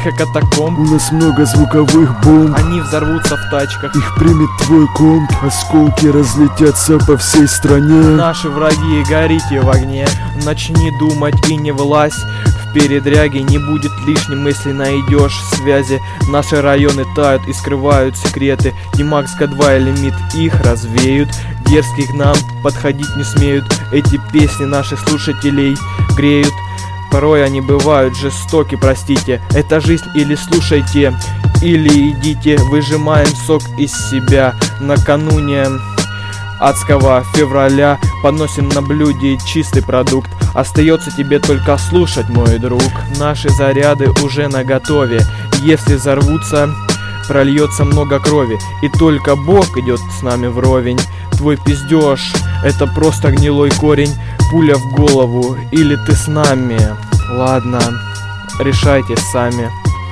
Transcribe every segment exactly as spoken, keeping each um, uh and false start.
тоннелях и катакомб. У нас много звуковых бомб, они взорвутся в тачках. их примет твой комп, осколки разлетятся по всей стране. Наши враги, горите в огне. Начни думать и не влазь в передряги. Не будет лишним, если найдешь связи. Наши районы тают и скрывают секреты. Димакска два и лимит их развеют. Дерзких к нам подходить не смеют. Эти песни наших слушателей греют. Порой они бывают жестоки, простите. Это жизнь, или слушайте, или идите. Выжимаем сок из себя накануне адского февраля. Подносим на блюде чистый продукт. Остается тебе только слушать, мой друг. Наши заряды уже наготове. Если взорвутся, прольется много крови. И только Бог идет с нами вровень. Твой пиздеж — это просто гнилой корень. Пуля в голову, или ты с нами? Ладно, решайте сами.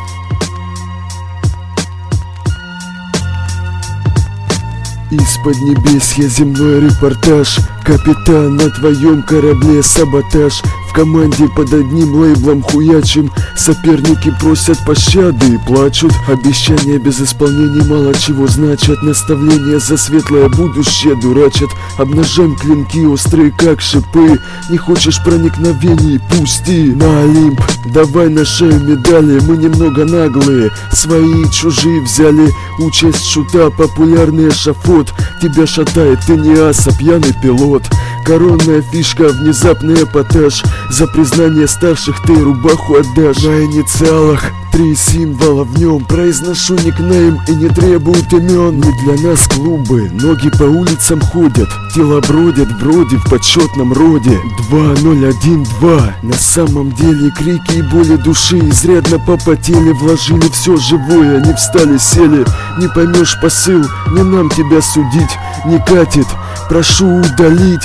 Из-под небесья земной репортаж. Капитан, на твоем корабле саботаж. В команде под одним лейблом хуячим. Соперники просят пощады и плачут. Обещания без исполнений мало чего значат. Наставления за светлое будущее дурачат. Обнажаем клинки острые как шипы. Не хочешь проникновений, пусти на Олимп. Давай на шею медали, мы немного наглые. Свои и чужие взяли участь шута. Популярный эшафот тебя шатает, ты не ас, а пьяный пилот. Коронная фишка, внезапный эпатаж. За признание старших ты рубаху отдашь. На инициалах три символа в нем. Произношу никнейм и не требуют имен. Не для нас клубы, ноги по улицам ходят. Тела бродят вроде в почетном роде. Два ноль один два. На самом деле крики и боли души изрядно попотели. Вложили все живое, они встали, сели. Не поймешь посыл, не нам тебя судить. Не катит, прошу удалить.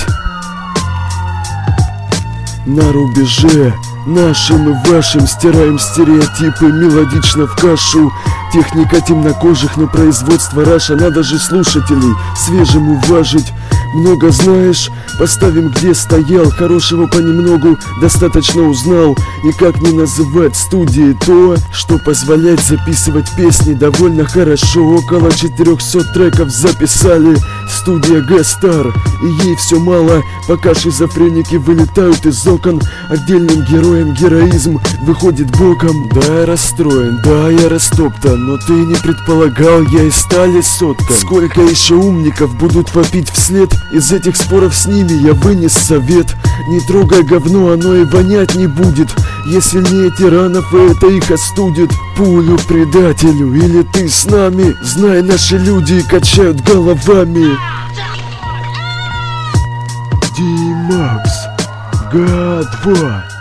На рубеже нашим и вашим стираем стереотипы мелодично в кашу. Техника темнокожих, но производство раша. Надо же слушателей свежим уважить. Много знаешь, поставим где стоял. Хорошего понемногу достаточно узнал. И как не называть студии то, что позволяет записывать песни довольно хорошо. Около четырехсот треков записали. Студия G-Star, и ей все мало, пока шизофреники вылетают из окон. Отдельным героям героизм выходит боком. Да, я расстроен, да, я растоптан, но ты не предполагал, я из стали сотка. Сколько еще умников будут вопить вслед? Из этих споров с ними я вынес совет. Не трогай говно, оно и вонять не будет. Если не тиранов, и это их остудит. Пулю предателю, или ты с нами? Знай, наши люди качают головами. Димакс, га два.